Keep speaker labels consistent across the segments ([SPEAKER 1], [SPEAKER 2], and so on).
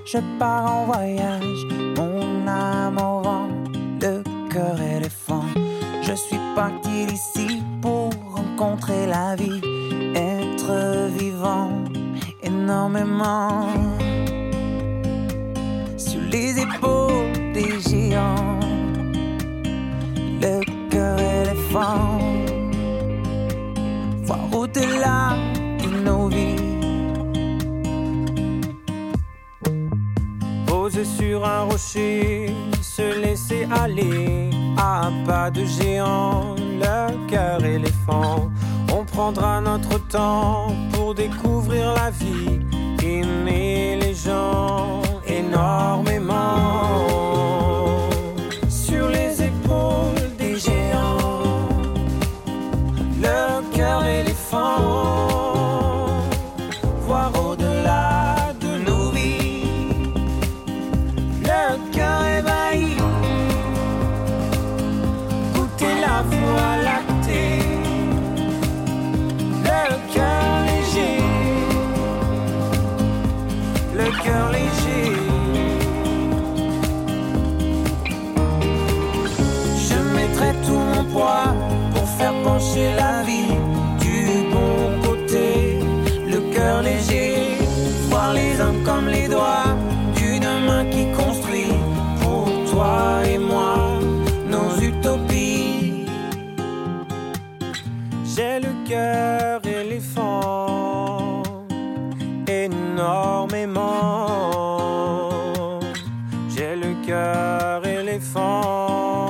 [SPEAKER 1] je pars en voyage, mon âme au vent, le cœur éléphant. Je suis parti d'ici pour rencontrer la vie, être vivant énormément. Sur les épaules des géants, le cœur éléphant, voir au-delà de nos vies. Poser sur un rocher, se laisser aller à pas de géant, le cœur éléphant. On prendra notre temps pour découvrir la vie, aimer les gens énormément. Sur les épaules des géants, le cœur éléphant, voir au-delà de nos vies, le cœur ébahi, goûter la voie lactée, le cœur léger, le cœur léger. Je mettrai tout mon poids pour faire pencher la vie du bon côté, le cœur léger, voir les uns comme les doigts d'une main qui construit pour toi et moi nos utopies. J'ai le cœur éléphant énormément. J'ai le cœur éléphant.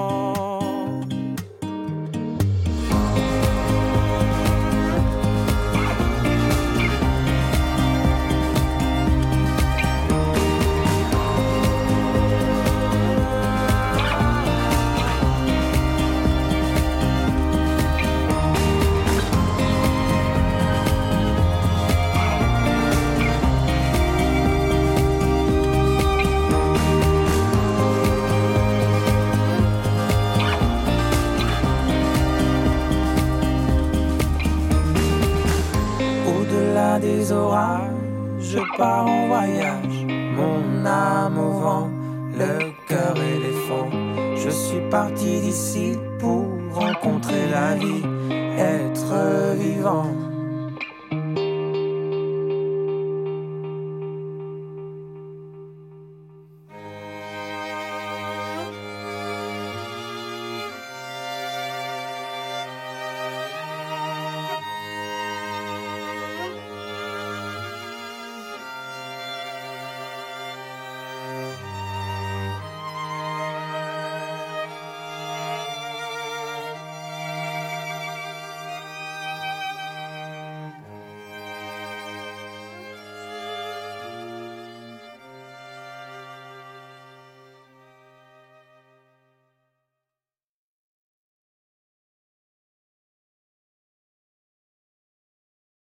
[SPEAKER 1] Des orages, je pars en voyage, mon âme au vent, le cœur éléphant. Je suis parti d'ici pour rencontrer la vie, être vivant.